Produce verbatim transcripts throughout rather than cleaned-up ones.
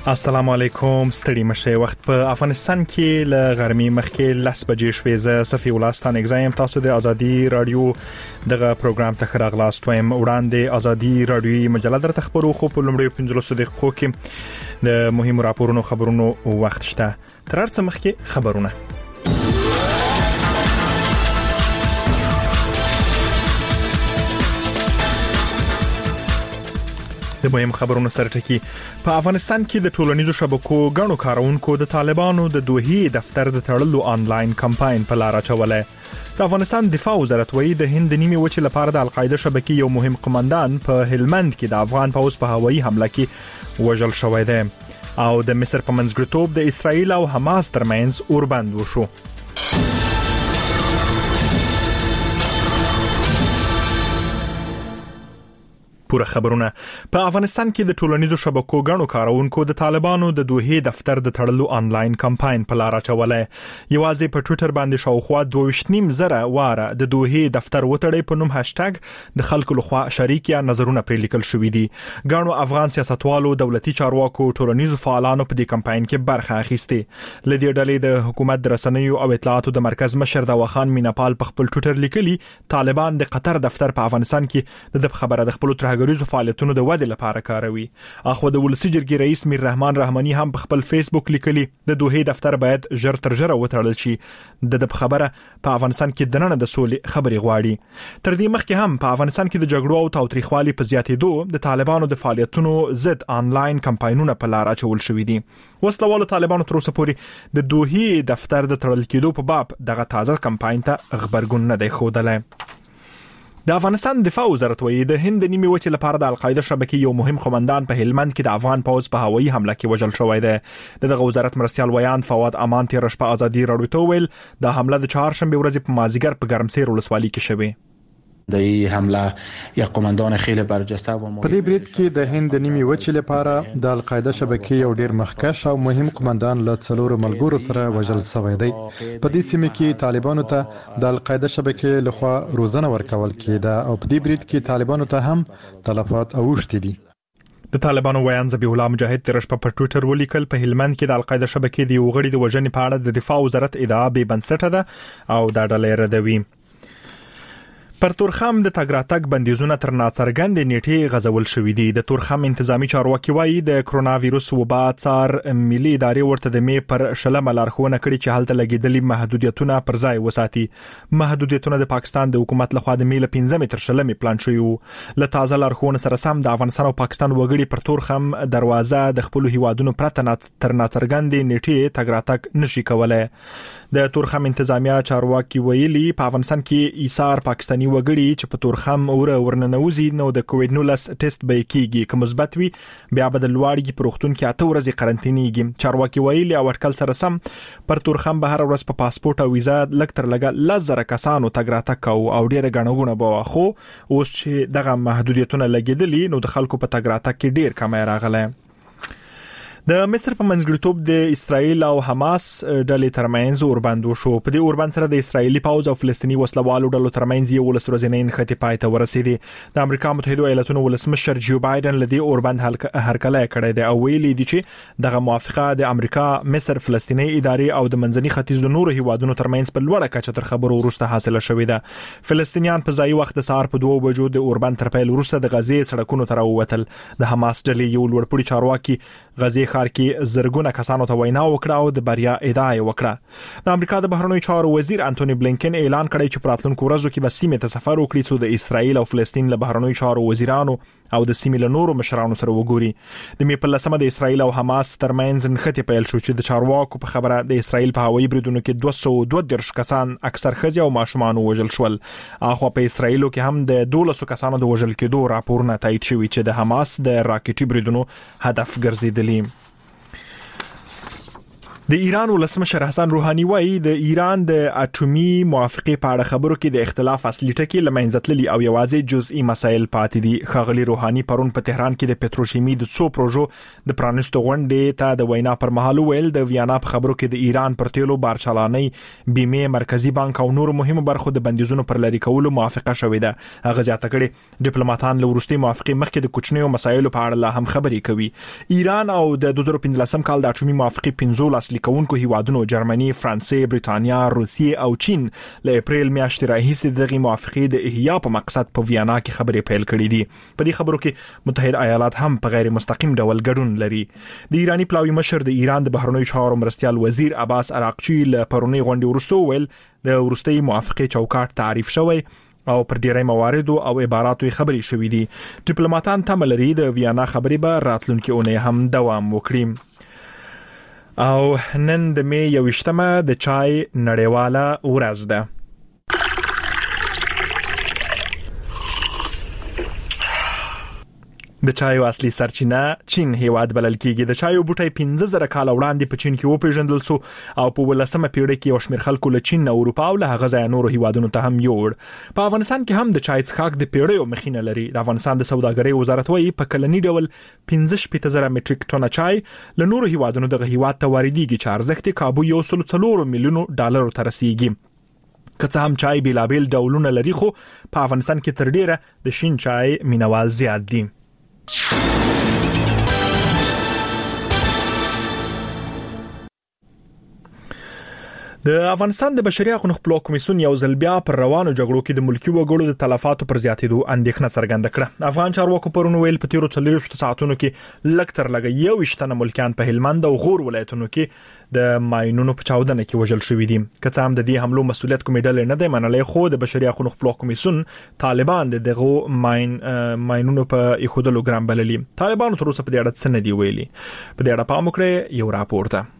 السلام علیکم، ستړي مشه. وخت په افغانستان کې ل غرمې مخکې لس بجې شوې. زه صفي ولستان اگزایم. تاسو د ازادي رادیو دغه پروګرام ته راغلاست وایم. وړاندې ازادي رادیوي مجله درته خبرو خو په لومړي پنځلسو دقیقو کې د مهمو راپورونو خبرونو وخت شته. تر هر څه مخکې خبرونه. د مهم خبرونو سره ټکی. په افغانستان کې د ټولنیزو شبکو غنو کارونکو د طالبانو د دوحې دفتر د تړلو آنلاین کمپاین په لار اچولې. د افغانستان دفاع وزارت وایي د هند نیمه وچې لپاره د القاعده شبکې یو مهم قومندان په هلمند کې د افغان پوځ په هوایي حمله کې وژل شوی دی. او د مصر په منځګړیتوب د اسرایل او حماس ترمنځ اوربند وشو. پوره خبرونه. په افغانستان کې د ټولنیزو شبکو غنو کارونکو د طالبانو د دوحې دفتر د تړلو آنلاین کمپاین په لار اچولې. یوازې په ټوئیټر باندې شاوخوا دوه ویشت نیم زره واره د دوحې دفتر وتړي په نوم هاشټګ د خلکو لخوا شریک یا نظرونه پرې لیکل شوې دي. غنو افغان سیاستوالو، دولتي چارواکو، ټولنیزو فعالانو په دې کمپاین کې برخه اخیسته. لدې ډلې د حکومت د رسنیو او اطلاعاتو د مرکز مشر داوخان میناپال په خپل ټوئیټر لیکلي طالبان د قطر دفتر په افغانستان کې د خبره د خپل غریزو فعالیتونو د ودې لپاره کاروي. اخو د ولسی جرګې رئیس میر رحمان رحماني هم په خپل فیسبوک لیکلي د دوحې دفتر باید ژر تر ژره وتړل شي. د د خبره په افغانستان کې د نن د سولې خبري غواړي. تر دې مخکې هم په افغانستان کې د جګړو او تاوتریخوالي په زیاتېدو د طالبانو د فعالیتونو ضد آنلاین کمپاینونه په لار اچول شوې دي. وسلوالو طالبانو تر اوسه پورې د دوحې دفتر د تړل کېدو په باب دغه تازه کمپاین ته خبرګون نه دی ښودلی. د افغانستان دفاع وزارت وایي د هند نیمه وچې لپاره د القاعده شبکې یو مهم قومندان په هلمند کې د افغان پوځ په هوایي حمله کې وژل شوی دی. دغه وزارت مرستيال ویان فواد امان تیر شپه ازادي رادیو ته ویل د حمله د چهارشنبه ورځې په مازیګر په ګرمسیر ولسوالۍ کې شوه. د حمله یا قومندان خیلی برجسته و په دې برید کې د هند نیمه وچې لپاره د القاعده شبکې یو ډیر مخکښ او مهم قومندان له څلورو ملګرو سره وژل شوی دی. په دې سیمه کې طالبانو ته د القاعده شبکې لخوا روزنه ورکول کېده او په دې برید کې طالبانو ته هم تلفات اوښتي دي. د طالبانو ویان ذبیح الله مجاهد تر شپه په ټوئیټر ولیکل په هلمند کې د القاعده شبکې د وغړي د وژنې په اړه د دفاع وزارت ادعا به بنسټه ده او دا ډلې ردوي. پر تورخم د تګراتګ بندیزونه تر ناڅرګند نیټه غزول شوې دي. د تورخم انتظامی چارواکي وایي د کرونا وایروس وبا څار ملي ادارې ورته د مې پر شلمه لارښوونه کړې چې هلته لګیدلې محدودیتونه پر ځای وساتي. محدودیتونه د پاکستان د حکومت لخوا د مې له پنځمې تر شلمې پلان شوی وو. له تازه لارښوونه سره سم د افغانستان او پاکستان وګړي پر تورخم دروازه د خپل هیوادونو پرته تر ناڅرګند نیټه تګراتګ نشي کولای. د تورخم انتظامیه چارواکي ویلي په افغانستان کې ایثار پاکستاني وګړي چې په تورخم اور ورننوزي نو د کووډ نولس ټیسټ به کیږي. که مثبت وي بیا به د لوړګي پروختون کې اته ورځې قرنټینیږي. چارواکي ویلي او اټکل سره سم پر تورخم به هر ورځ په پاسپورت او ویزا لک تر لګه لزر کسانو تګراتګ کوي او ډیره غنوګونه به خو اوس چې دغه محدودیتونه لګیدلي نو د خلکو په تګراتګ کې ډیر کم راغله. د مصر په منځګړیتوب د اسرایل او حماس ډلې ترمنځ اوربند وشو. په دې اوربند سره د اسرایلی پوځ او فلسطینی وسلوالو ډلو ترمنځ یو ولس ورځنی نښتې پای ته ورسېدي. د امریکا متحده ایالاتونو ولسمشر جو بایدن لدی اوربند هرکله کړی دی او ویلي دی چې دغه موافقه د امریکا، مصر، فلسطینی ادارې او د منځني ختیځ د نورو هیوادونو ترمنځ په لوړه کچه تر خبرو وروسته حاصله شوې ده. فلسطینیان په ځای وخت د سهار په دوه بجو د اوربند تر پیل وروسته د غزې سړکونو ته راووتل. د حماس ډلې یو لوړپوړي چارواکي غزې ښار کې زرګونه کسانو ته وینا وکړه او د بریا ادعا یې وکړه. د امریکا د بهرنیو چارو وزیر انټونی بلینکن اعلان کړی چې په راتلونکو ورځو کې به سیمې ته سفر وکړي چې د اسرایل او فلسطین له بهرنیو چارو وزیرانو او د سیمې له نورو مشرانو سره وګوري. د مې په لسمه د اسرایل او حماس ترمنځ نښتې پیل شو چې د چارواکو په خبره د اسرایل په هوایي بریدونو کې دوه سوه دوه دېرش کسان اکثر ښځې او ماشومان وژل شول. اخو په اسرایلو کې هم د دولسو کسانو د وژل کېدو راپورونه تایید شوي چې د حماس د راکټي بریدونو هدف ګرځیدلي. د ایران ولسمشر حسن روحاني وایي د ایران د اټومي موافقې په اړه خبرو کې د اختلاف اصلي ټکي لمنځتللي او یوازې جزئي مسایل پاتې دي. ښاغلي روحاني پرون په تهران کې د پټروشیمي د څو پروژو د پرانیستو غونډې ته د وینا پر مهال ویل د ویانا په خبرو کې د ایران پر تیلو بارچلاني بیمه مرکزی بانک او نور مهمو برخو د بندیزونو پر لری کولو موافقه شوې ده. هغه ځاته کړي ډیپلوماټان له وروستي موافقې مخکې د کوچنیو مسایلو په اړه لا هم خبرې کوي. ایران او د دوه زره پنځلسم کال د اټومي موافقې پنځلس لیکونکو هیوادونو جرمني، فرانسې، بریټانیا، روسیې او چین له اپریل میاشتې راهیسې دغه موافقې د احیا په مقصد په ویانا کې خبرې پیل کړې دي. په دې خبرو کې متحده ایالات هم په غیر مستقیم ډول ګډون لري. د ایرانی پلاوی مشر د ایران د بهرنیو چارو مرستيال وزیر عباس عراقچی له پرونی غونډې وروسته ویل د وروستي موافقې چوکاټ تعریف شوی او پر ډیری مواردو او عباراتو خبرې شوې دي. ډیپلوماټان تمه لري د ویانا خبرې به راتلونکي اونۍ هم دوام وکړي. او نن د می یوشتمه د چای نړیواله ورځ ده. د چای اصلي سرچینه چین هیواد بلل کیږي. د چای بوټي پنځه زره کال وړاندې په چین کې وپیژندل شو او په ولسمه پیړۍ کې یو شمېر خلکو له چین او اروپا او له هغه ځای نورو هیوادونو ته هم یوړ. په افغانستان کې هم د چای څښاک د پیړیو مخینه لري. د افغانستان د سوداګرۍ وزارت وايي په کلنی ډول پنځه شپږ زره مټریک ټن چای له نورو هیوادونو دغه هیواد ته واردېږي چې ارزښت یې کابو یو سل څلور میلیون ډالر ته رسیدي. که څه هم چای بیلابیل ډولونه لري خو په افغانستان کې تر ډیره د شین چای مینوال زیات دي. د افغانستان د بشري حقوقو خپلواک کمیسیون یو ځل بیا پر روانو جګړو کې د ملکی وګړو د تلفاتو پر زیاتېدو اندېښنه څرګنده کړه. افغان چارواکو پرون ویل په تیرو څلوېښتو ساعتونو کې لږ تر لږه یو ویشتنه ملکیان په هلمند او غور ولایتونو کې د ماینونو په چاودنه کې وژل شوي دي. که څه هم د دې حملو مسؤلیت کومې ډلې نه دی منلی خو د بشري حقوقو خپلواک کمیسیون طالبان د دغه ماین ماینونو په ایښودلو ګران بللي. طالبانو تر اوسه په دې اړه څه نه دی ویلي. په دې اړه پام وکړئ یو راپور ته.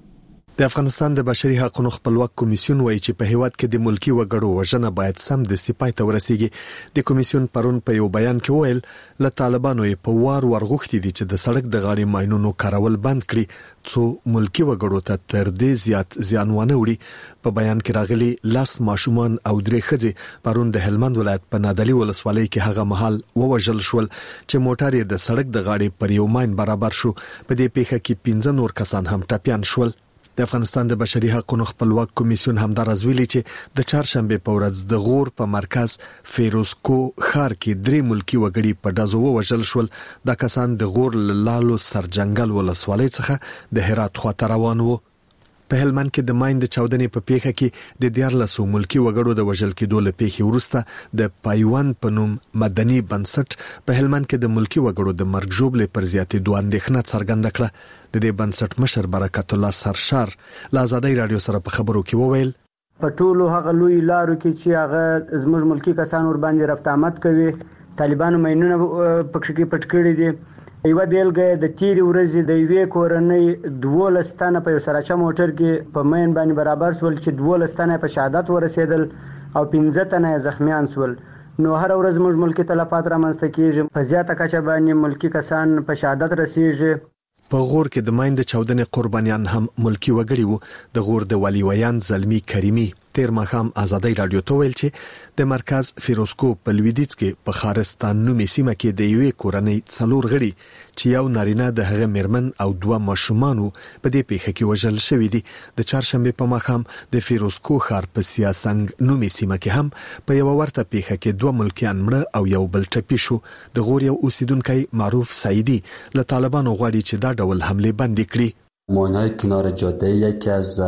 د افغانستان د بشري حقوقو خپلواک کمیسیون وایي چې په هیواد کې د ملکی وګړو وژنه باید سم د سپای ته ورسیږي. د کمیسیون پرون په یو بیان کې ویل له طالبانو په وار ورغوښتي دي چې د سړک د غاړې ماینونو کارول بند کړي څو ملکی وګړو ته تر دې زیات زیان ونه وړي. په بیان کې راغلي لاس ماشومان او درې ښځې پرون د هلمند ولایت په نادلی ولسوالۍ کې هغه محل ووژل شول چې موټر یې د سړک د غاړې پر یو ماین برابر شو. په دې پیښه کې پنځه نور کسان هم ټپيان شول. د افغانستان د بشري حقوقو خپلواک کمیسیون همدارز ویلي چې د چهارشنبه په ورځ د غور په مرکز فیروزکو ښار کې درې ملکی وګړي په دازو وژل شول. دا کسان د غور لالو سرجنگل ولسوالۍ څخه د هرات خواته روان وو. په هلمند کې د ماین د چاودنې په پیښه کې د دیارلسو ملکی وګړو د وژل کېدو له پیښې وروسته د پایوان په نوم مدني بنسټ په هلمند کې د ملکی وګړو د مرګ ژوبلې پر زیاتېدو اندېښنه څرګنده کړه. د دې بنسټ مشر برکت الله سرشار له آزادۍ رادیو سره په خبرو کې وویل په ټولو هغه لوی لارو کې چې هغه زموږ ملکی کسان ور باندې رفت آمد کوي طالبانو ماینونه پکښ کې پټ کړی دي. یو بیلګه د تیری ورځې د یوې کورنۍ دولس تنه په سراچا موټر کې په ماین باندې برابر شول چې دولس تنه په شهادت ورسېدل او پنځه تنه زخمیان شول. نو هر ورځ موږ ملکی تلفات رامنځته کیږي. په زیاته کچه باندې ملکی کسان په شهادت رسیږي. په غور کې د ماین د چاودنې قربانیان هم ملکی وګړي وو. د غور د ولی ویان زلمی کریمی تیر مخام آزادۍ رادیو ته ویل چې د مرکز فیروزکو په لویدیځ کې په خارستان نومي سیمه کې د یوې کورنۍ څلور غړي چې یو نارینه د هغه میرمن او دوه ماشومان په دې پیښه کې وژل شوی دي. د چهارشنبه په مخام د فیروزکو ښار په سیاسنګ نومي سیمه کې هم په یو ورته پیښه کې دوه ملکیان مړه او یو بل ټپي شو. د غور یو اوسیدونکو معروف سعیدی له طالبانو غواړي چې دا ډول حمله بند کړي. ماین‌های کنار جاده یکی از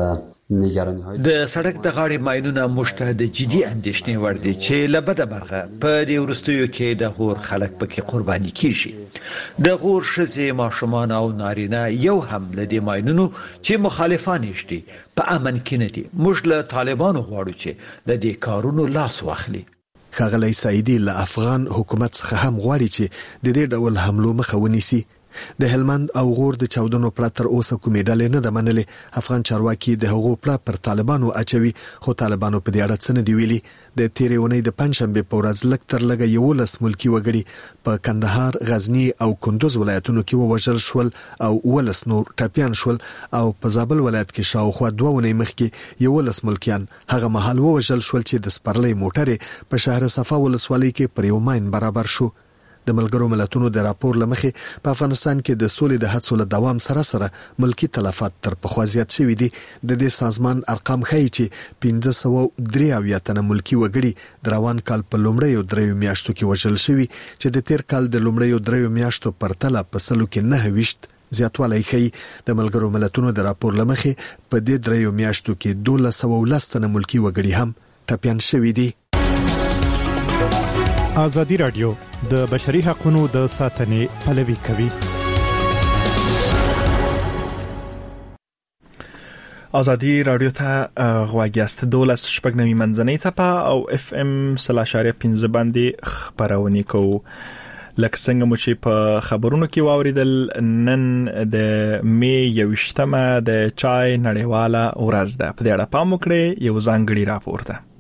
د سړک د غاړې ماینونه مشته د جدي اندېښنې وړ دي چې له بده مرغه په دې وروستیو کې د غور خلک پکې قرباني کیږي. د غور ښځې، ماشومان او نارینه یو هم له دې ماینونو چې مخالفان یې په امن کې نه دي. موږ له طالبانو غواړو چې د دې کارونو لاس واخلي. ښاغلی سعیدی له افغان حکومت څخه هم غواړي چې د دې ډول حملو مخه ونیسي. د هلمند او غور د چاودنو پر تر اوسه کومې ډلې نه د منلې. افغان چارواکي د هغو پر طالبانو اچوي، خو طالبانو په دې اړه څه نه دی ویلي. د تیرې اونۍ د پنځشنبه په ورځ لږ تر لږه یولس ملکی وګړي په کندهار، غزنی او کندوز ولایتونو کې ووژل شول او ولس نور ټپيان شول، او په زابل ولایت کې شاوخوا دوه اونۍ مخکې یولس ملکیان هغه مهال ووژل شول چې د سپرلۍ موټر په شهر صفا ولسوالۍ کې پر یو ماین برابر شو. د ملګرو ملتونو د راپور لمخې په افغانستان کې د سولې د هڅو له دوام سره سره ملکی تلفات تر پخوا زیات شوي دي. د دې سازمان ارقام ښیي چې پنځه سوه درې اویا تنه ملکی وګړي د روان کال په لومړیو دریو میاشتو کې وژل شوي، چې د تیر کال د لومړیو دریو میاشتو پرتله په سلو کې نه ویشت زیاتوالی ښیي. د ملګرو ملتونو د راپور لمخې په دې دریو میاشتو کې دولس سوه ولس تنه ملکی وګړي هم ټپيان شوي دي. ازادي رادیو د بشري حقوقو د ساتنې پلوي کوي. ازادي رادیو ته غواګیاست دولس شپږ نوي منځنۍ صفه او اف ام سلاشاریا پنځه باندې خبرونه کوو. لکه څنګه مو چې په خبرونو کې واوریدل، نن د می یوشتمه د چای نړیواله ورځ ده. په دې اړه پام وکړئ، یو ځانګړي راپور ده.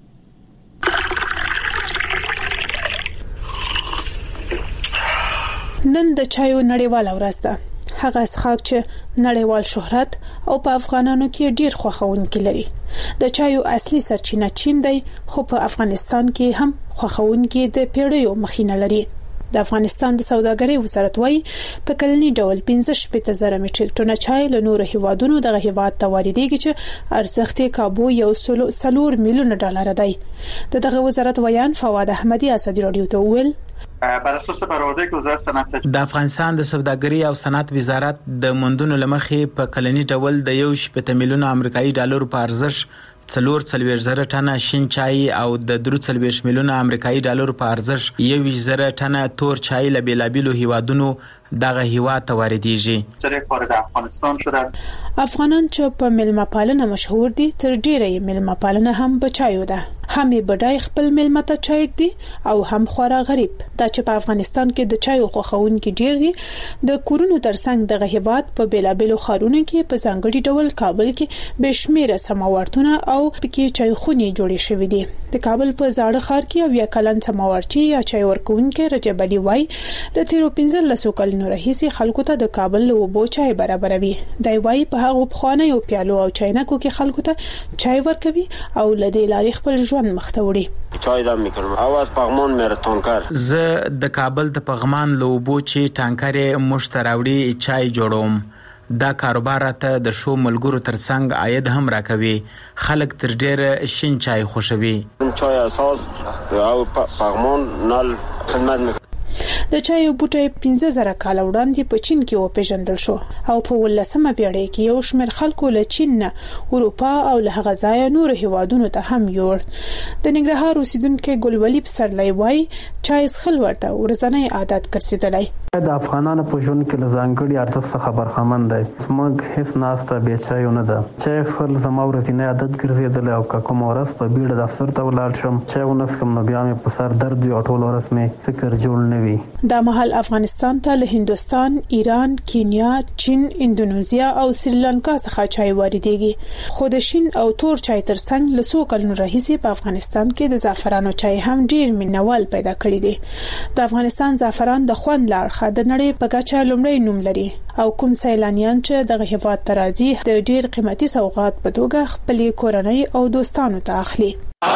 نن د چایو نړیواله ورځ ده. هغه څښاک چې نړیوال شهرت او په افغانانو کې ډیر خوښونکي لري. د چایو اصلي سرچینه چین دی، خو په افغانستان کې هم خوښونکي د پیړیو مخینه لري. د افغانستان د سوداګرۍ وزارت وايي په کلني ډول پنځه شپږ زره میټریک ټن چای له نورو هیوادونو دغه هیواد ته واردېږي، چې ارزښت یې کابو یو سلو سلور میلیون ډالر دی. دغه وزارت ویان فواد احمدی ازادي رادیو ته ویل بر اساس برآورده که وزارت صنعت د افغانستان د سوداګرۍ او صنعت وزارت د موندونو لمخې په کلني ډول د یو شپږ میلیون امریکایي ډالر په ارزښت څلور څلوېښت زره ټنه شین چای او د درې څلوېښت میلیون امریکایي ډالر په ارزښت یو زره ټنه تور چای له بیلابیلو هیوادونو دغه هیواد ته واردېږي. چې وارد افغانستان شده است. افغانان چې په ملمه پالنه مشهور دي، تر ډیره ملمه پالنه هم بچایو ده. هم بډای خپل ملمه ته چای دي او هم خورا غریب. دا چې په افغانستان کې د چایو خوښونکي ډیر دي. د کورونو ترڅنګ دغه هیواد په بیلابیلو ښارونو کې په ځانګړي ډول کابل کې بشمیره سماورتونه او پکې چای خونې جوړې شوې دي. د کابل په زاړه ښار کې او یا کلن سماورچی یا چای ورکوونکي رجب علي وای د تیرو پنځلسو کلونو راهیسې خلکو ته د کابل له اوبو چای برابروي. دی وای په هغه بخوانه یو پیالو او چاینکو کې خلکو ته چای ورکوي او لدی لاري خپل ژوند مخته وړي. چای دم میکنم او از پغمان میره تانکر. زه د کابل د پغمان له اوبو چې ټانکر مشتراوړي چای جوړوم. دا کاروبار ته د شو ملګرو ترڅنګ عاید هم راکوي. خلک تر ډیره شین چای خوښوي. چای اساس او پغمان نل خدمت میکنه. د چای بوټي پنځه زره کال وړاندې په چین کې وپیژندل شو او په ولسمه پیړۍ کې یو شمېر خلکو له چین نه اروپا او له هغه ځایه نور هیوادونو ته هم یوړ. د ننګرهار اوسیدونکو ګلولي پسرلی وای چای څښل ورته ورځنی عادت ګرځیدلی. د افغانانو په ژوند کې له ځانګړي ارزښت څخه برخمن دی. زموږ هیڅ ناسته بې چایو نه ده. چای څښل زما ورځنی عادت ګرځېدلی او که کومه ورځ په بیړه دفتر ته ولاړ شم چای ونه څښم نو بیا مې په سر درد وي او ټوله ورځ مې فکر جوړ نه وي. دا مهال افغانستان ته له هندوستان، ایران، کینیا، چین، اندونیزیا او سریلانکا څخه چای واردېږي. خو د شین او تور چای ترڅنګ له څو کلونو راهیسې په افغانستان کې د زعفرانو چای هم ډیر مینوال پیدا کړي دي. د افغانستان زعفران د خوند لار د نړۍ په کچه لومړی نوم لري او کوم سیلانیان چې دغه هیواد ته راځي د ډیر قیمتي سوغات په توګه خپل کورنۍ او دوستانو ته اخلي.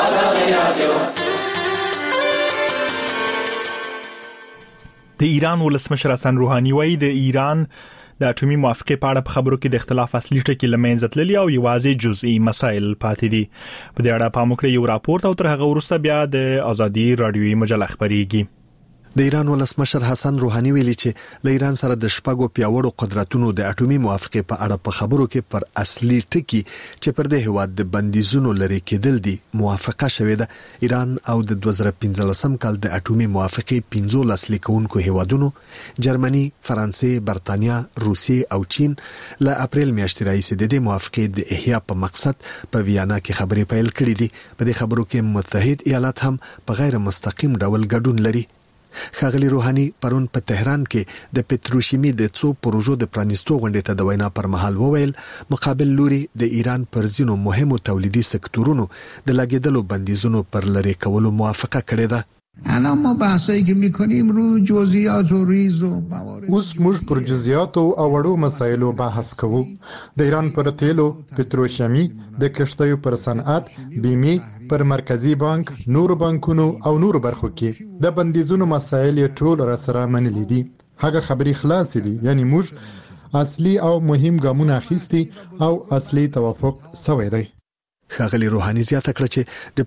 د ایران ولسمشر حسن روحاني وایي د ایران د اټومي موافقې په اړه په خبرو کې د اختلاف اصلي ټکي لمنځه تللي او یوازې جزئي مسایل پاتې دي. په دې اړه پام وکړئ، یو راپور او تر هغه وروسته بیا د ازادي رادیوي مجله خبريږي. د ایران ولسمشر حسن روحاني ویلي چې له ایران سره د شپږو پیاوړو قدرتونو د اټومي موافقې په اړه په خبرو کې پر اصلي ټکي چې پر دې هواد د بندیزونو لري کېدل دي موافقه شوې ده. ایران او د دوه زره پنځلسم کال د اټومي موافقې پنځولس لیکونکو هوادونو جرمني، فرانسې، برتانیا، روسیې او چین له اپریل میاشتې راهیسې د دې موافقې د احیا په مقصد په ویانا کې خبرې پیل کړې دي. په دې خبرو کې متحد ایالات هم په غیر مستقیم ډول ګډون لري. ښاغلي روحاني پرون په تهران کې د پتروشیمي د څو پروژو د پرانیستو غونډې ته د وینا پر مهال وویل مقابل لوري د ایران پر ځینو مهمو تولیدي سکتورونو د لګیدلو بندیزونو پر لری کولو موافقه کړې ده. الان ما بحثایی که میکنیم رو جزئیات و ریز و اوس موږ پر جزئیات او وړو مسایلو بحث کوو. د ایران پر تیلو، پتروشیمي، د کشتیو پر صنعت، بیمه، پر مرکزی بانک، نور بانکونو او نور برخو کې د بندیزونو مسایل ټول را سره منلي دي. هغه خبري خلاص دي، یعنی موږ اصلي او مهم ګامونه اخیستي او اصلي توافق سوی دی. ښاغلي روحاني زیاته کړه چې د